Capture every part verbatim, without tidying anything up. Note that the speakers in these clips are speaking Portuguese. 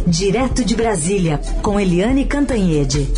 Direto de Brasília, com Eliane Cantanhede.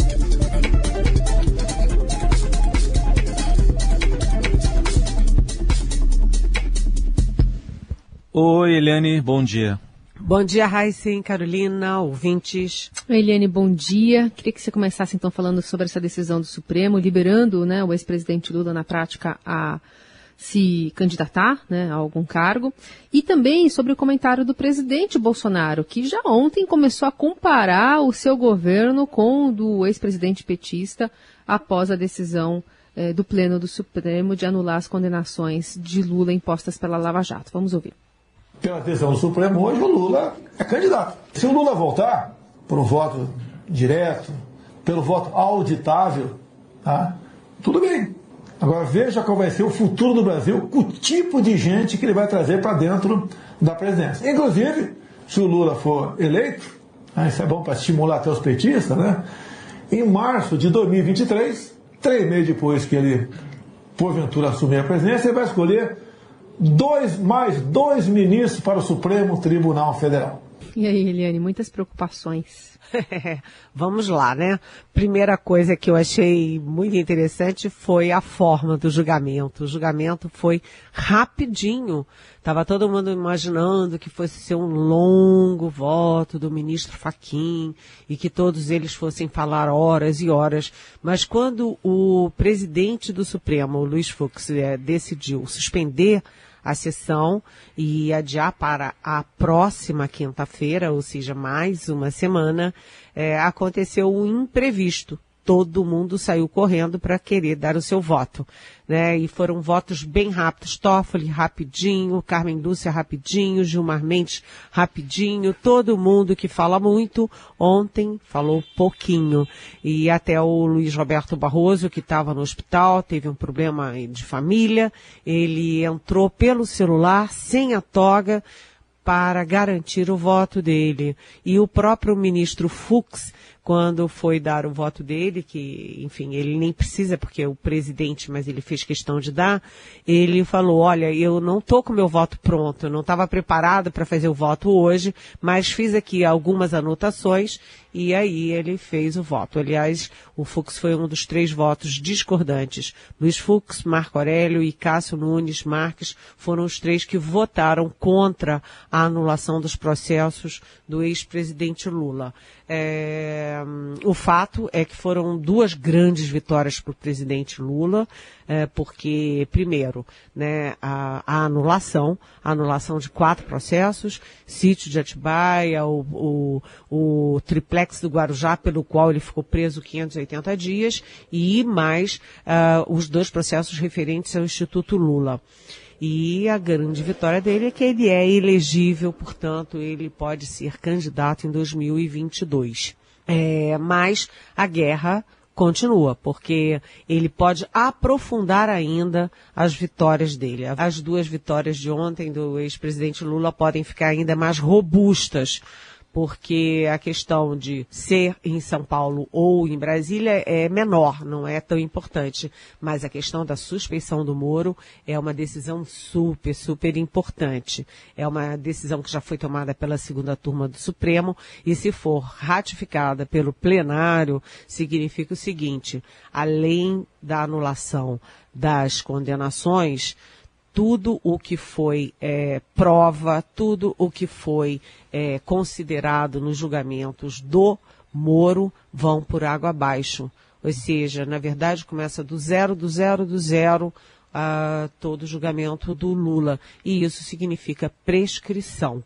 Oi, Eliane, bom dia. Bom dia, Raíssen, Carolina, ouvintes. Eliane, bom dia. Queria que você começasse então falando sobre essa decisão do Supremo, liberando, né, o ex-presidente Lula na prática a se candidatar, né, a algum cargo, e também sobre o comentário do presidente Bolsonaro, que já ontem começou a comparar o seu governo com o do ex-presidente petista após a decisão eh, do Pleno do Supremo de anular as condenações de Lula impostas pela Lava Jato. Vamos ouvir. Pela decisão do Supremo, hoje o Lula é candidato. Se o Lula voltar por um voto direto, pelo voto auditável, tá? Tudo bem. Agora veja qual vai ser o futuro do Brasil, o tipo de gente que ele vai trazer para dentro da presidência. Inclusive, se o Lula for eleito, ah, isso é bom para estimular até os petistas, né? Em março de dois mil e vinte e três, três meses depois que ele, porventura, assumir a presidência, ele vai escolher dois, mais dois ministros para o Supremo Tribunal Federal. E aí, Eliane, muitas preocupações. Vamos lá, né? Primeira coisa que eu achei muito interessante foi a forma do julgamento. O julgamento foi rapidinho. Estava todo mundo imaginando que fosse ser um longo voto do ministro Fachin e que todos eles fossem falar horas e horas. Mas quando o presidente do Supremo, o Luiz Fux, é, decidiu suspender a sessão e adiar para a próxima quinta-feira, ou seja, mais uma semana, é, aconteceu um imprevisto. Todo mundo saiu correndo para querer dar o seu voto, né? E foram votos bem rápidos. Toffoli rapidinho, Carmen Lúcia rapidinho, Gilmar Mendes rapidinho. Todo mundo que fala muito ontem falou pouquinho. E até o Luiz Roberto Barroso, que estava no hospital, teve um problema de família. Ele entrou pelo celular, sem a toga, para garantir o voto dele. E o próprio ministro Fux, quando foi dar o voto dele, que, enfim, ele nem precisa, porque é o presidente, mas ele fez questão de dar, ele falou, olha, eu não estou com o meu voto pronto, eu não estava preparado para fazer o voto hoje, mas fiz aqui algumas anotações, e aí ele fez o voto. Aliás, o Fux foi um dos três votos discordantes. Luiz Fux, Marco Aurélio e Cássio Nunes Marques foram os três que votaram contra a anulação dos processos do ex-presidente Lula. É, o fato é que foram duas grandes vitórias para o presidente Lula, é, porque, primeiro, né, a, a anulação, a anulação de quatro processos, sítio de Atibaia, o, o, o triplex do Guarujá, pelo qual ele ficou preso quinhentos e oitenta dias, e mais uh, os dois processos referentes ao Instituto Lula. E a grande vitória dele é que ele é elegível, portanto, ele pode ser candidato em dois mil e vinte e dois. É, mas a guerra continua, porque ele pode aprofundar ainda as vitórias dele. As duas vitórias de ontem do ex-presidente Lula podem ficar ainda mais robustas, porque a questão de ser em São Paulo ou em Brasília é menor, não é tão importante. Mas a questão da suspeição do Moro é uma decisão super, super importante. É uma decisão que já foi tomada pela segunda turma do Supremo e, se for ratificada pelo plenário, significa o seguinte: além da anulação das condenações, tudo o que foi é, prova, tudo o que foi é, considerado nos julgamentos do Moro vão por água abaixo. Ou seja, na verdade, começa do zero, do zero, do zero, a todo o julgamento do Lula. E isso significa prescrição.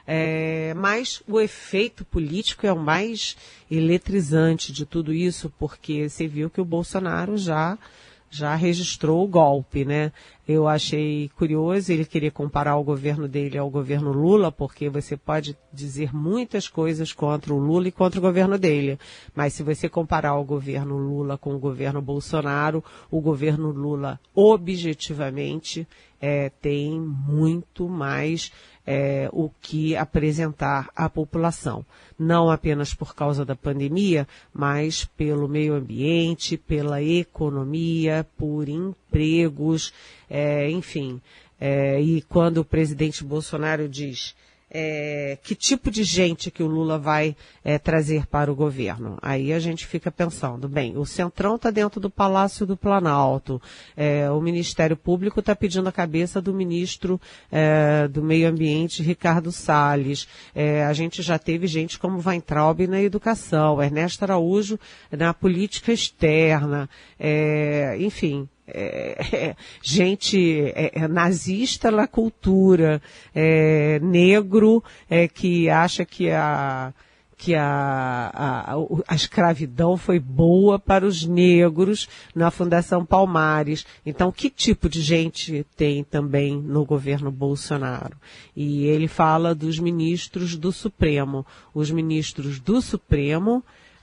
É, mas o efeito político é o mais eletrizante de tudo isso, porque você viu que o Bolsonaro já... já registrou o golpe, né? Eu achei curioso, ele queria comparar o governo dele ao governo Lula, porque você pode dizer muitas coisas contra o Lula e contra o governo dele. Mas se você comparar o governo Lula com o governo Bolsonaro, o governo Lula, objetivamente, é, tem muito mais é, o que apresentar à população. Não apenas por causa da pandemia, mas pelo meio ambiente, pela economia, por empregos, é, enfim. É, e quando o presidente Bolsonaro diz É, que tipo de gente que o Lula vai é, trazer para o governo? Aí a gente fica pensando, bem, o Centrão está dentro do Palácio do Planalto, é, o Ministério Público está pedindo a cabeça do ministro é, do Meio Ambiente, Ricardo Salles, é, a gente já teve gente como Weintraub na educação, Ernesto Araújo na política externa, é, enfim... É, é, gente é, é, nazista na cultura, é, negro é, que acha que a que a, a, a escravidão foi boa para os negros na Fundação Palmares. Então, que tipo de gente tem também no governo Bolsonaro? E ele fala dos ministros do Supremo. Os ministros do Supremo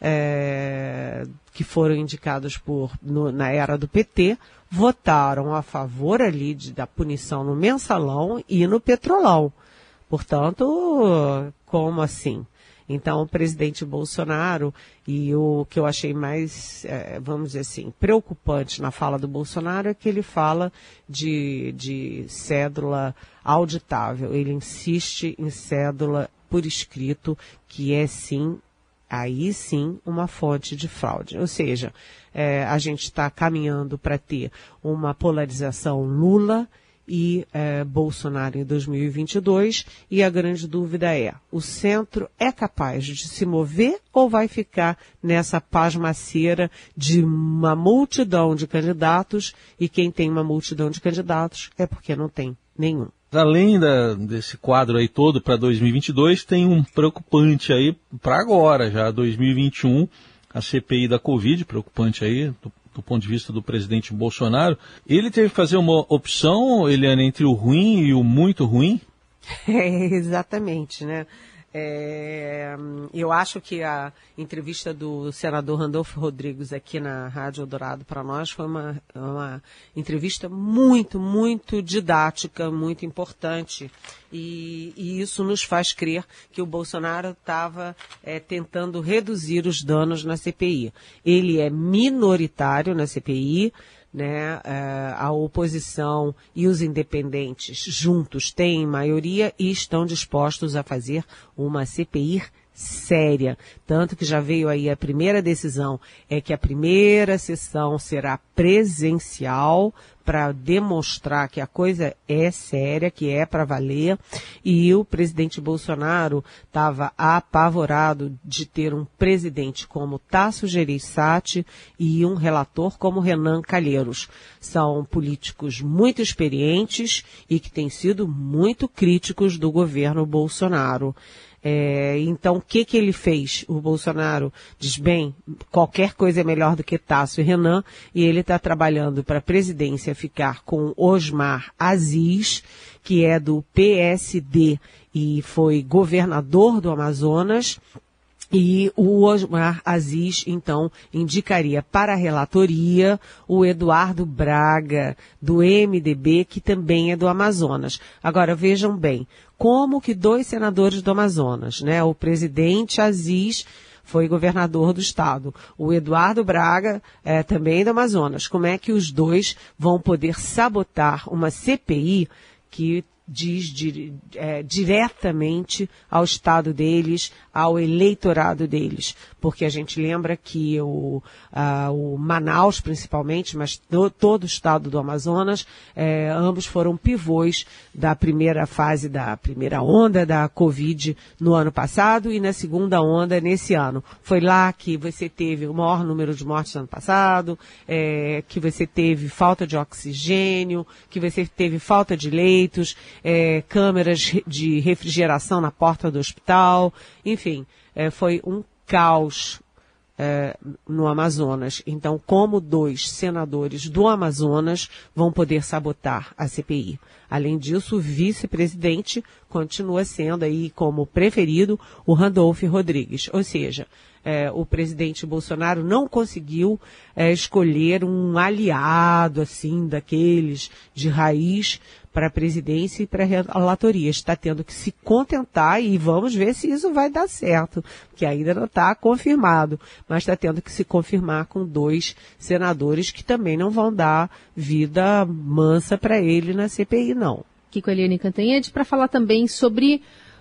É, que foram indicados por, no, na era do P T, votaram a favor ali de, da punição no mensalão e no petrolão. Portanto, como assim? Então, o presidente Bolsonaro, e o que eu achei mais, é, vamos dizer assim, preocupante na fala do Bolsonaro é que ele fala de, de cédula auditável. Ele insiste em cédula por escrito, que é sim aí sim uma fonte de fraude. Ou seja, é, a gente está caminhando para ter uma polarização Lula e é, Bolsonaro em dois mil e vinte e dois, e a grande dúvida é, o centro é capaz de se mover ou vai ficar nessa pasmaceira de uma multidão de candidatos, e quem tem uma multidão de candidatos é porque não tem nenhum. Além da, desse quadro aí todo para dois mil e vinte e dois, tem um preocupante aí para agora, já dois mil e vinte e um, a C P I da Covid, preocupante aí do, do ponto de vista do presidente Bolsonaro. Ele teve que fazer uma opção, Eliane, entre o ruim e o muito ruim? É, exatamente, né? É, eu acho que a entrevista do senador Randolfo Rodrigues aqui na Rádio Eldorado para nós foi uma, uma entrevista muito, muito didática, muito importante. E, e isso nos faz crer que o Bolsonaro estava é, tentando reduzir os danos na C P I. Ele é minoritário na C P I, né, a oposição e os independentes juntos têm maioria e estão dispostos a fazer uma C P I séria. Tanto que já veio aí a primeira decisão, é que a primeira sessão será presencial para demonstrar que a coisa é séria, que é para valer, e o presidente Bolsonaro estava apavorado de ter um presidente como Tasso Gereissati e um relator como Renan Calheiros. São políticos muito experientes e que têm sido muito críticos do governo Bolsonaro. É, então, o que que ele fez? O Bolsonaro diz, bem, qualquer coisa é melhor do que Tasso e Renan, e ele está trabalhando para a presidência ficar com Osmar Aziz, que é do P S D e foi governador do Amazonas, e o Osmar Aziz, então, indicaria para a relatoria o Eduardo Braga, do M D B, que também é do Amazonas. Agora, vejam bem, como que dois senadores do Amazonas, né? O presidente Aziz foi governador do estado. O Eduardo Braga é também do Amazonas. Como é que os dois vão poder sabotar uma C P I que diz di, é, diretamente ao estado deles, ao eleitorado deles? Porque a gente lembra que o, a, o Manaus, principalmente, mas do, todo o estado do Amazonas, é, ambos foram pivôs da primeira fase, da primeira onda da Covid no ano passado e na segunda onda nesse ano. Foi lá que você teve o maior número de mortes no ano passado, é, que você teve falta de oxigênio, que você teve falta de leitos, É, câmeras de refrigeração na porta do hospital, enfim, é, foi um caos é, no Amazonas. Então, como dois senadores do Amazonas vão poder sabotar a C P I? Além disso, o vice-presidente continua sendo aí como preferido o Randolfo Rodrigues, ou seja, É, o presidente Bolsonaro não conseguiu é, escolher um aliado, assim, daqueles de raiz para a presidência e para a relatoria. Está tendo que se contentar e vamos ver se isso vai dar certo, que ainda não está confirmado, mas está tendo que se confirmar com dois senadores que também não vão dar vida mansa para ele na C P I, não. Aqui com a Eliane Cantanhede para falar também sobre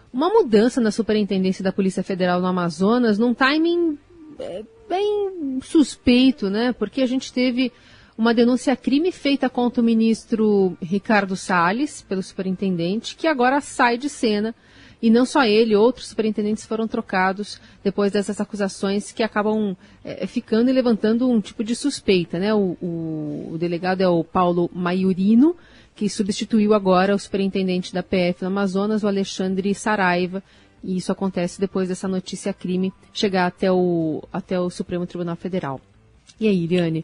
uma mudança na superintendência da Polícia Federal no Amazonas num timing é, bem suspeito, né? Porque a gente teve uma denúncia crime feita contra o ministro Ricardo Salles, pelo superintendente, que agora sai de cena. E não só ele, outros superintendentes foram trocados depois dessas acusações que acabam é, ficando e levantando um tipo de suspeita, né? O, o, o delegado é o Paulo Maiorino, que substituiu agora o superintendente da P F no Amazonas, o Alexandre Saraiva, e isso acontece depois dessa notícia crime chegar até o, até o Supremo Tribunal Federal. E aí, Iriane?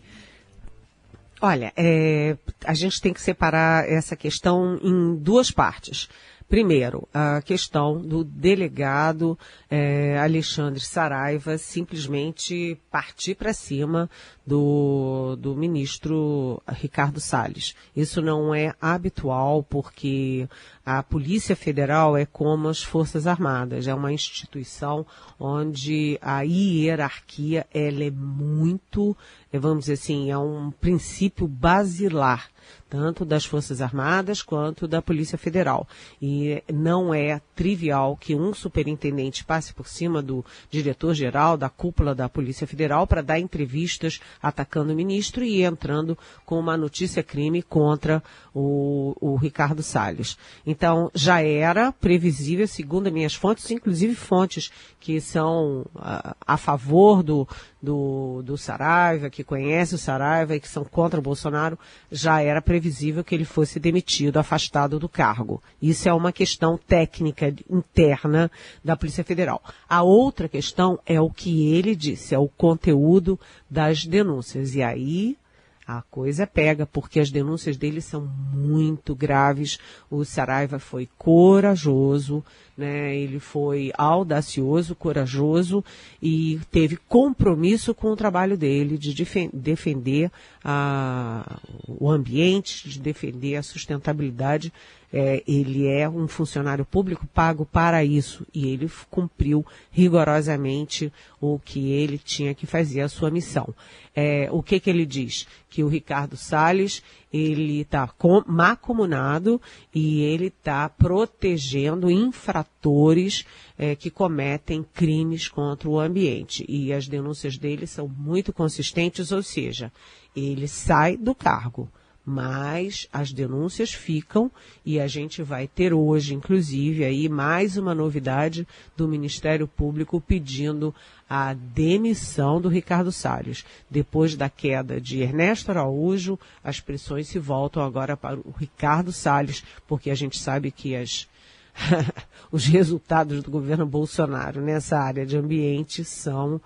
Olha, é, a gente tem que separar essa questão em duas partes. Primeiro, a questão do delegado é, Alexandre Saraiva simplesmente partir para cima do, do ministro Ricardo Salles. Isso não é habitual, porque a Polícia Federal é como as Forças Armadas, é uma instituição onde a hierarquia ela é muito, vamos dizer assim, é um princípio basilar, tanto das Forças Armadas quanto da Polícia Federal. E não é trivial que um superintendente passe por cima do diretor-geral, da cúpula da Polícia Federal, para dar entrevistas atacando o ministro e entrando com uma notícia-crime contra o, o Ricardo Salles. Então, já era previsível, segundo as minhas fontes, inclusive fontes que são a, a favor do, do, do Saraiva, que conhecem o Saraiva e que são contra o Bolsonaro, já era previsível que ele fosse demitido, afastado do cargo. Isso é uma questão técnica interna da Polícia Federal. A outra questão é o que ele disse, é o conteúdo das denúncias. E aí a coisa pega, porque as denúncias dele são muito graves. O Saraiva foi corajoso, né? Ele foi audacioso, corajoso e teve compromisso com o trabalho dele de defen- defender a, o ambiente, de defender a sustentabilidade. É, ele é um funcionário público pago para isso e ele cumpriu rigorosamente o que ele tinha que fazer, a sua missão. É, o que que ele diz? Que o Ricardo Salles, ele está macumunado e ele está protegendo infratores é, que cometem crimes contra o ambiente. E as denúncias dele são muito consistentes, ou seja, ele sai do cargo, mas as denúncias ficam e a gente vai ter hoje, inclusive, aí mais uma novidade do Ministério Público pedindo a demissão do Ricardo Salles. Depois da queda de Ernesto Araújo, as pressões se voltam agora para o Ricardo Salles, porque a gente sabe que as os resultados do governo Bolsonaro nessa área de ambiente são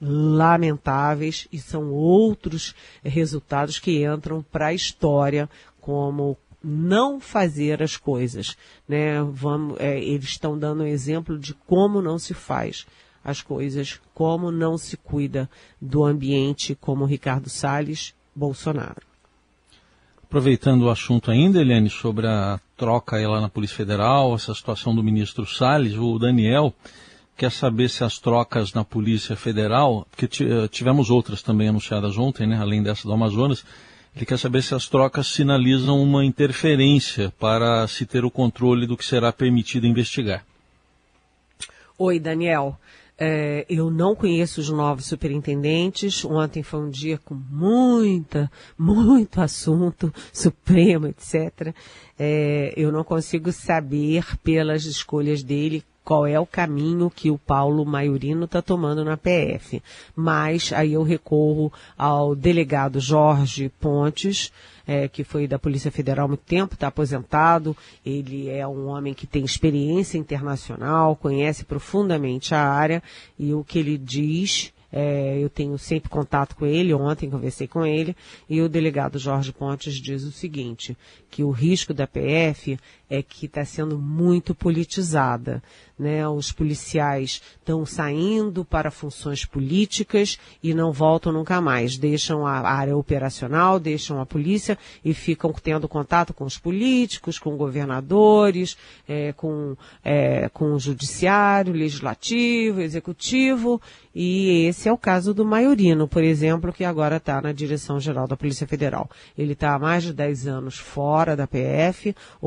lamentáveis e são outros resultados que entram para a história como não fazer as coisas, né? Vamos, é, eles estão dando um exemplo de como não se faz as coisas, como não se cuida do ambiente, como Ricardo Salles, Bolsonaro. Aproveitando o assunto ainda, Eliane, sobre a troca aí lá na Polícia Federal, essa situação do ministro Salles, o Daniel quer saber se as trocas na Polícia Federal, porque tivemos outras também anunciadas ontem, né, além dessa do Amazonas, ele quer saber se as trocas sinalizam uma interferência para se ter o controle do que será permitido investigar. Oi, Daniel. É, eu não conheço os novos superintendentes. Ontem foi um dia com muita, muito assunto, Supremo, etcétera. É, eu não consigo saber pelas escolhas dele qual é o caminho que o Paulo Maiorino está tomando na P F. Mas aí eu recorro ao delegado Jorge Pontes, é, que foi da Polícia Federal há muito tempo, está aposentado. Ele é um homem que tem experiência internacional, conhece profundamente a área, e o que ele diz, é, eu tenho sempre contato com ele, ontem conversei com ele, e o delegado Jorge Pontes diz o seguinte, que o risco da P F é que está sendo muito politizada, né? Os policiais estão saindo para funções políticas e não voltam nunca mais, deixam a área operacional, deixam a polícia e ficam tendo contato com os políticos, com governadores, é, com, é, com o judiciário, legislativo, executivo, e esse é o caso do Maiorino, por exemplo, que agora está na Direção-Geral da Polícia Federal. Ele está há mais de dez anos fora da P F, ocupando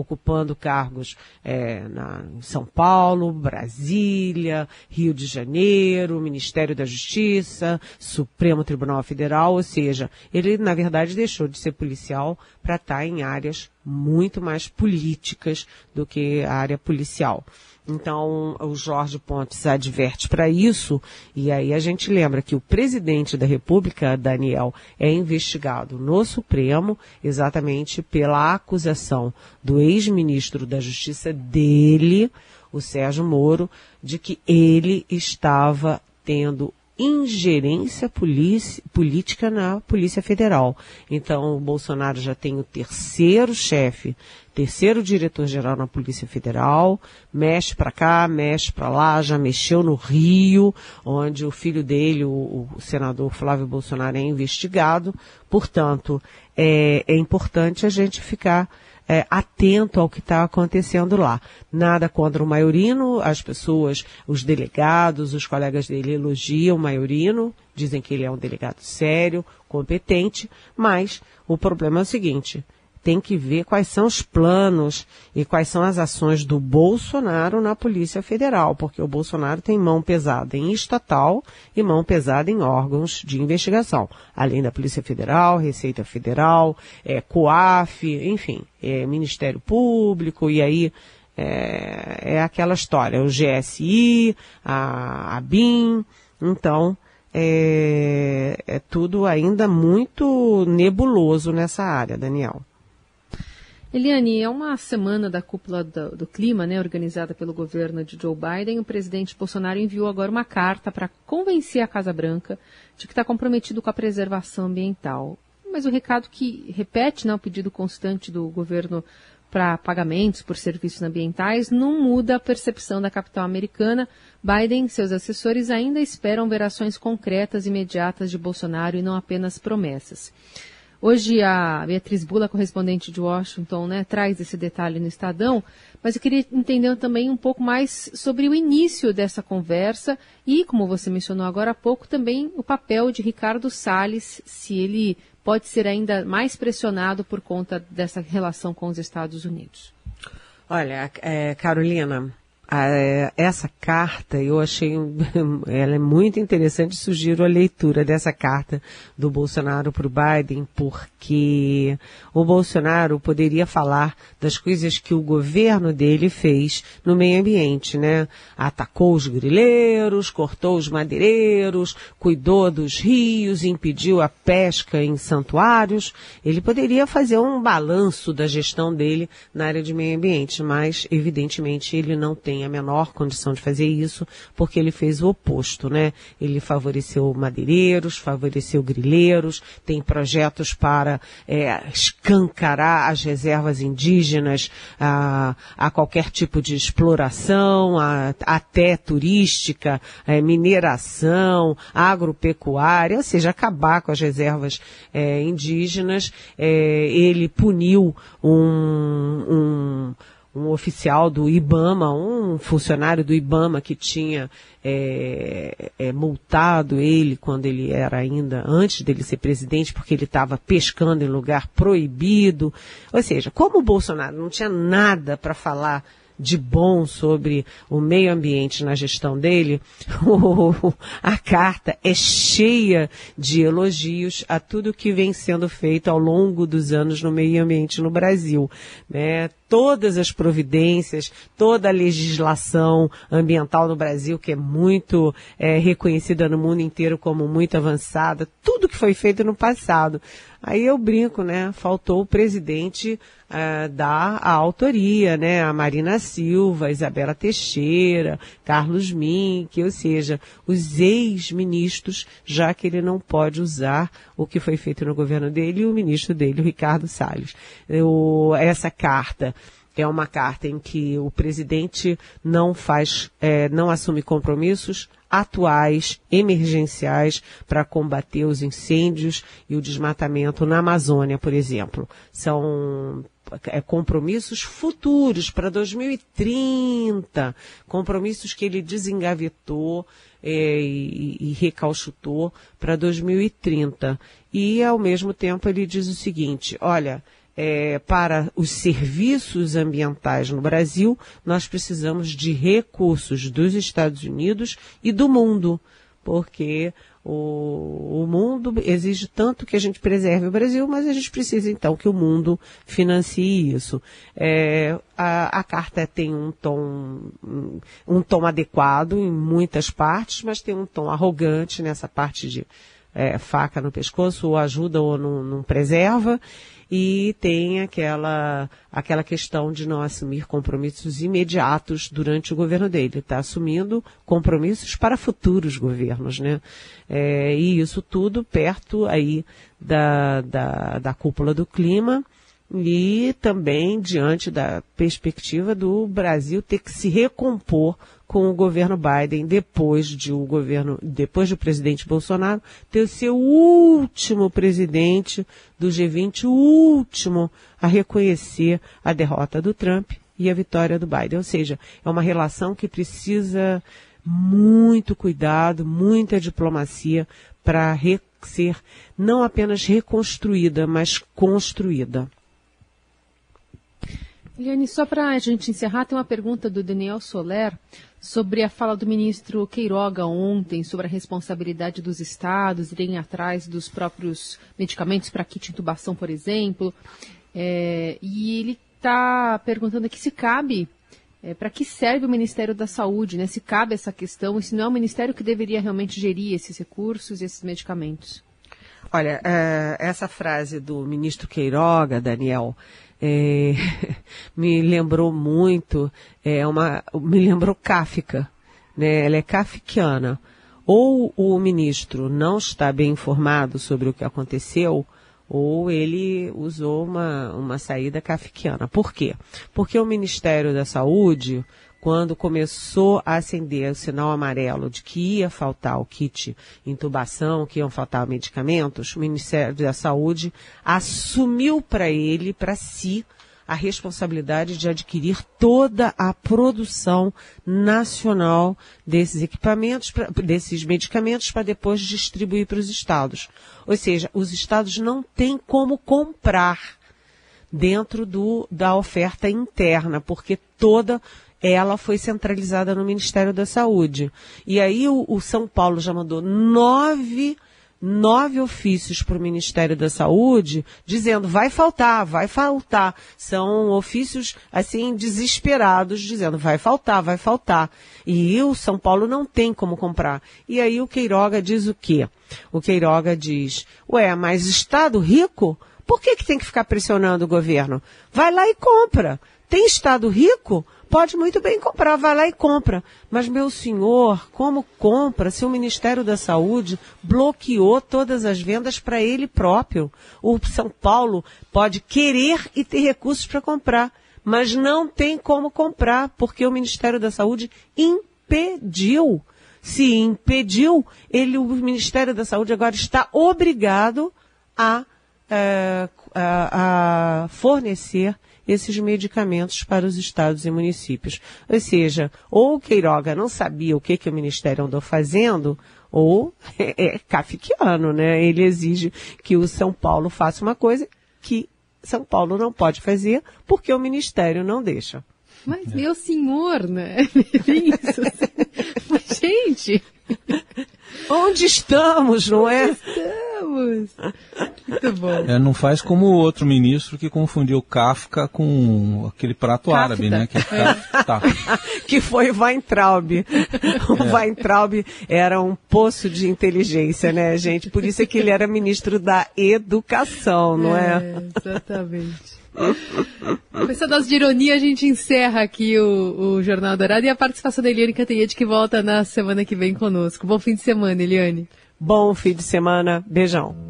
ocupando cargos é, na, em São Paulo, Brasília, Rio de Janeiro, Ministério da Justiça, Supremo Tribunal Federal, ou seja, ele na verdade deixou de ser policial para estar em áreas muito mais políticas do que a área policial. Então, o Jorge Pontes adverte para isso, e aí a gente lembra que o presidente da República, Daniel, é investigado no Supremo exatamente pela acusação do ex-ministro da Justiça dele, o Sérgio Moro, de que ele estava tendo ingerência polícia, política na Polícia Federal. Então, o Bolsonaro já tem o terceiro chefe, terceiro diretor-geral na Polícia Federal, mexe para cá, mexe para lá, já mexeu no Rio, onde o filho dele, o, o senador Flávio Bolsonaro, é investigado. Portanto, é, é importante a gente ficar É, atento ao que está acontecendo lá. Nada contra o Maiorino, as pessoas, os delegados, os colegas dele elogiam o Maiorino, dizem que ele é um delegado sério, competente, mas o problema é o seguinte, tem que ver quais são os planos e quais são as ações do Bolsonaro na Polícia Federal, porque o Bolsonaro tem mão pesada em estatal e mão pesada em órgãos de investigação, além da Polícia Federal, Receita Federal, é, COAF, enfim, é, Ministério Público, e aí é, é aquela história, o G S I, a, a B I M, então é, é tudo ainda muito nebuloso nessa área, Daniel. Eliane, é uma semana da cúpula do, do clima, né, organizada pelo governo de Joe Biden. O presidente Bolsonaro enviou agora uma carta para convencer a Casa Branca de que está comprometido com a preservação ambiental. Mas o recado que repete, né, o pedido constante do governo para pagamentos por serviços ambientais não muda a percepção da capital americana. Biden e seus assessores ainda esperam ver ações concretas e imediatas de Bolsonaro e não apenas promessas. Hoje a Beatriz Bula, correspondente de Washington, né, traz esse detalhe no Estadão, mas eu queria entender também um pouco mais sobre o início dessa conversa e, como você mencionou agora há pouco, também o papel de Ricardo Salles, se ele pode ser ainda mais pressionado por conta dessa relação com os Estados Unidos. Olha, é, Carolina, a, essa carta, eu achei, ela é muito interessante, sugiro a leitura dessa carta do Bolsonaro para o Biden, porque o Bolsonaro poderia falar das coisas que o governo dele fez no meio ambiente, né? Atacou os grileiros, cortou os madeireiros, cuidou dos rios, impediu a pesca em santuários. Ele poderia fazer um balanço da gestão dele na área de meio ambiente, mas evidentemente ele não tem a menor condição de fazer isso, porque ele fez o oposto, né? Ele favoreceu madeireiros, favoreceu grileiros, tem projetos para é, escancarar as reservas indígenas a, a qualquer tipo de exploração, a, até turística, é, mineração, agropecuária, ou seja, acabar com as reservas é, indígenas. É, ele puniu um... um um oficial do IBAMA, um funcionário do IBAMA que tinha é, é, multado ele quando ele era ainda, antes dele ser presidente, porque ele estava pescando em lugar proibido. Ou seja, como o Bolsonaro não tinha nada para falar de bom sobre o meio ambiente na gestão dele, a carta é cheia de elogios a tudo que vem sendo feito ao longo dos anos no meio ambiente no Brasil, né? Todas as providências, toda a legislação ambiental no Brasil, que é muito é, reconhecida no mundo inteiro como muito avançada, tudo que foi feito no passado. Aí eu brinco, né? Faltou o presidente uh, dar a autoria, né? A Marina Silva, a Isabela Teixeira, Carlos Mink, ou seja, os ex-ministros, já que ele não pode usar o que foi feito no governo dele e o ministro dele, o Ricardo Salles. Eu, essa carta é uma carta em que o presidente não faz, é, não assume compromissos atuais, emergenciais, para combater os incêndios e o desmatamento na Amazônia, por exemplo. São é, compromissos futuros para dois mil e trinta, compromissos que ele desengavetou é, e, e recauchutou para dois mil e trinta. E, ao mesmo tempo, ele diz o seguinte, olha, é, para os serviços ambientais no Brasil, nós precisamos de recursos dos Estados Unidos e do mundo, porque o, o mundo exige tanto que a gente preserve o Brasil, mas a gente precisa então que o mundo financie isso. É, a, a carta tem um tom, um, um tom adequado em muitas partes, mas tem um tom arrogante nessa parte de é, faca no pescoço, ou ajuda ou não, não preserva. E tem aquela, aquela questão de não assumir compromissos imediatos durante o governo dele. Está assumindo compromissos para futuros governos, né? É, e isso tudo perto aí da, da, da cúpula do clima e também diante da perspectiva do Brasil ter que se recompor com o governo Biden depois de o governo, depois do presidente Bolsonaro ter o seu último presidente do G vinte, o último a reconhecer a derrota do Trump e a vitória do Biden. Ou seja, é uma relação que precisa muito cuidado, muita diplomacia para ser não apenas reconstruída, mas construída. Eliane, só para a gente encerrar, tem uma pergunta do Daniel Soler sobre a fala do ministro Queiroga ontem sobre a responsabilidade dos estados irem atrás dos próprios medicamentos para kit intubação, por exemplo. É, e ele está perguntando aqui se cabe, é, para que serve o Ministério da Saúde, né? Se cabe essa questão e se não é o Ministério que deveria realmente gerir esses recursos e esses medicamentos. Olha, é, essa frase do ministro Queiroga, Daniel, É, me lembrou muito, é uma, me lembrou Kafka, né? Ela é kafkiana. Ou o ministro não está bem informado sobre o que aconteceu, ou ele usou uma, uma saída kafkiana. Por quê? Porque o Ministério da Saúde, quando começou a acender o sinal amarelo de que ia faltar o kit intubação, que iam faltar medicamentos, o Ministério da Saúde assumiu para ele, para si, a responsabilidade de adquirir toda a produção nacional desses equipamentos, desses medicamentos, para depois distribuir para os estados. Ou seja, os estados não têm como comprar dentro do, da oferta interna, porque toda ela foi centralizada no Ministério da Saúde. E aí o, o São Paulo já mandou nove, nove ofícios para o Ministério da Saúde, dizendo, vai faltar, vai faltar. São ofícios, assim, desesperados, dizendo, vai faltar, vai faltar. E o São Paulo não tem como comprar. E aí o Queiroga diz o quê? O Queiroga diz, ué, mas Estado rico, por que que tem que ficar pressionando o governo? Vai lá e compra. Tem Estado rico? Pode muito bem comprar, vai lá e compra. Mas, meu senhor, como compra se o Ministério da Saúde bloqueou todas as vendas para ele próprio? O São Paulo pode querer e ter recursos para comprar, mas não tem como comprar, porque o Ministério da Saúde impediu. Se impediu, ele, o Ministério da Saúde agora está obrigado a, a, a, a fornecer esses medicamentos para os estados e municípios. Ou seja, ou o Queiroga não sabia o que, que o Ministério andou fazendo, ou é, é kafkiano, né? Ele exige que o São Paulo faça uma coisa que São Paulo não pode fazer, porque o Ministério não deixa. Mas, meu senhor, né? Isso. Mas, gente... Onde estamos, não é? Estamos. Muito bom. É, não faz como o outro ministro que confundiu Kafka com aquele prato Kafta. árabe, né? Que, é Kafta. Que foi o Weintraub. O É. Weintraub era um poço de inteligência, né, gente? Por isso é que ele era ministro da Educação, não é? É, exatamente. Com essa dose de ironia, a gente encerra aqui o, o Jornal Dourado e a participação da Eliane Cantanhede, que volta na semana que vem conosco. Bom fim de semana, Eliane. Bom fim de semana. Beijão.